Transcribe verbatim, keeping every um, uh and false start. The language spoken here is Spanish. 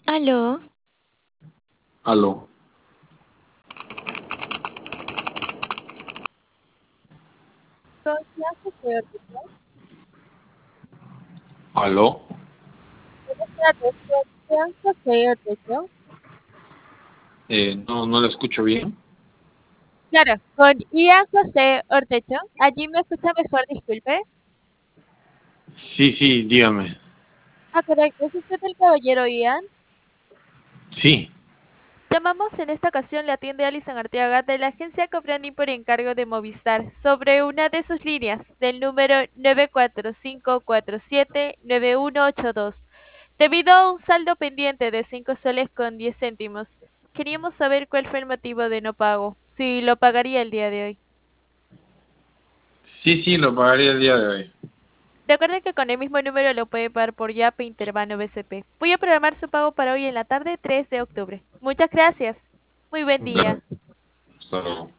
Aló, Aló, Confianza peor que yo. aló. Buenas tardes, confianza peor que yo. Eh, no, no lo escucho bien. Claro, con Ian José Ortecho. Allí me escucha mejor, disculpe. Sí, sí, dígame. Ah, correcto, ¿es usted el caballero Ian? Sí, Llamamos en esta ocasión, le atiende Alison Arteaga de la agencia Cobrani por encargo de Movistar sobre una de sus líneas del número nueve cuatro cinco cuatro siete nueve uno ocho dos. Debido a un saldo pendiente de cinco soles con diez céntimos, queríamos saber cuál fue el motivo de no pago, si lo pagaría el día de hoy. sí, sí, lo pagaría el día de hoy. Recuerde que con el mismo número lo puede pagar por Yape Intervano B C P. Voy a programar su pago para hoy en la tarde tres de octubre. Muchas gracias. Muy buen día. Claro, hasta luego.